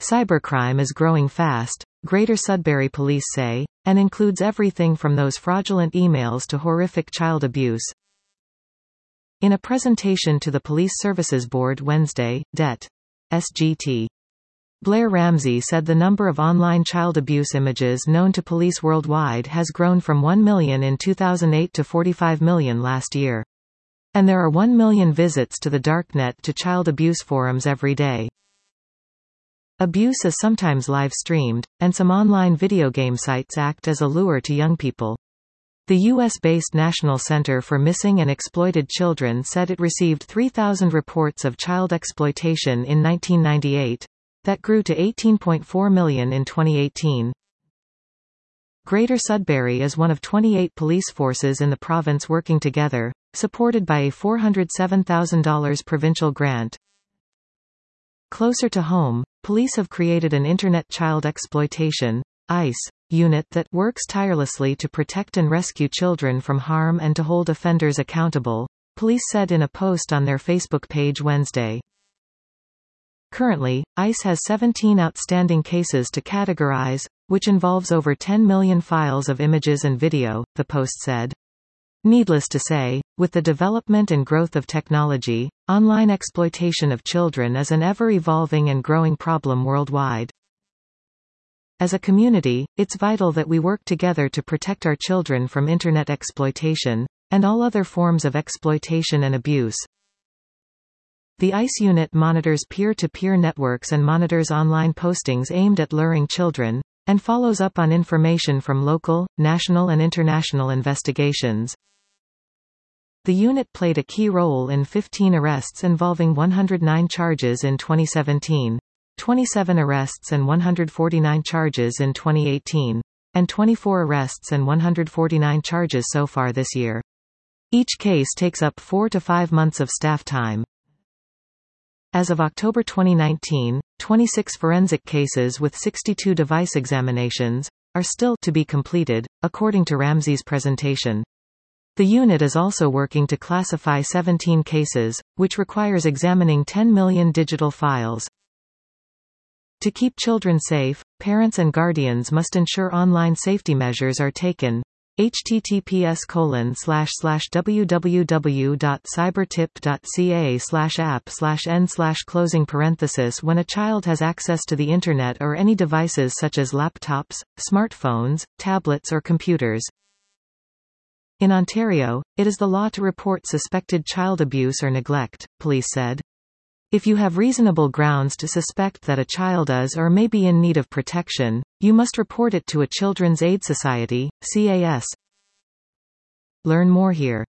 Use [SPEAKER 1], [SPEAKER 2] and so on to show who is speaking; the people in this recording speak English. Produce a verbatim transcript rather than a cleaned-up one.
[SPEAKER 1] Cybercrime is growing fast, Greater Sudbury police say, and includes everything from those fraudulent emails to horrific child abuse. In a presentation to the Police Services Board Wednesday, D E T S G T Blair Ramsey said the number of online child abuse images known to police worldwide has grown from one million in two thousand eight to forty-five million last year. And there are one million visits to the darknet to child abuse forums every day. Abuse is sometimes live-streamed, and some online video game sites act as a lure to young people. The U S-based National Center for Missing and Exploited Children said it received three thousand reports of child exploitation in nineteen ninety-eight. That grew to eighteen point four million in twenty eighteen. Greater Sudbury is one of twenty-eight police forces in the province working together, supported by a four hundred seven thousand dollars provincial grant. Closer to home, police have created an Internet Child Exploitation (ICE) unit that works tirelessly to protect and rescue children from harm and to hold offenders accountable, police said in a post on their Facebook page Wednesday. Currently, ICE has seventeen outstanding cases to categorize, which involves over ten million files of images and video, the post said. Needless to say, with the development and growth of technology, online exploitation of children is an ever-evolving and growing problem worldwide. As a community, it's vital that we work together to protect our children from Internet exploitation, and all other forms of exploitation and abuse. The ICE unit monitors peer-to-peer networks and monitors online postings aimed at luring children, and follows up on information from local, national and international investigations. The unit played a key role in fifteen arrests involving one hundred nine charges in twenty seventeen, twenty-seven arrests and one hundred forty-nine charges in twenty eighteen, and twenty-four arrests and one hundred forty-nine charges so far this year. Each case takes up four to five months of staff time. As of October twenty nineteen, twenty-six forensic cases with sixty-two device examinations are still to be completed, according to Ramsey's presentation. The unit is also working to classify seventeen cases, which requires examining ten million digital files. To keep children safe, parents and guardians must ensure online safety measures are taken. H T T P S colon slash slash w w w dot cybertip dot c a slash app slash n slash closing parenthesis When a child has access to the Internet or any devices such as laptops, smartphones, tablets or computers. In Ontario, it is the law to report suspected child abuse or neglect, police said. If you have reasonable grounds to suspect that a child is or may be in need of protection, you must report it to a Children's Aid Society, C A S. Learn more here.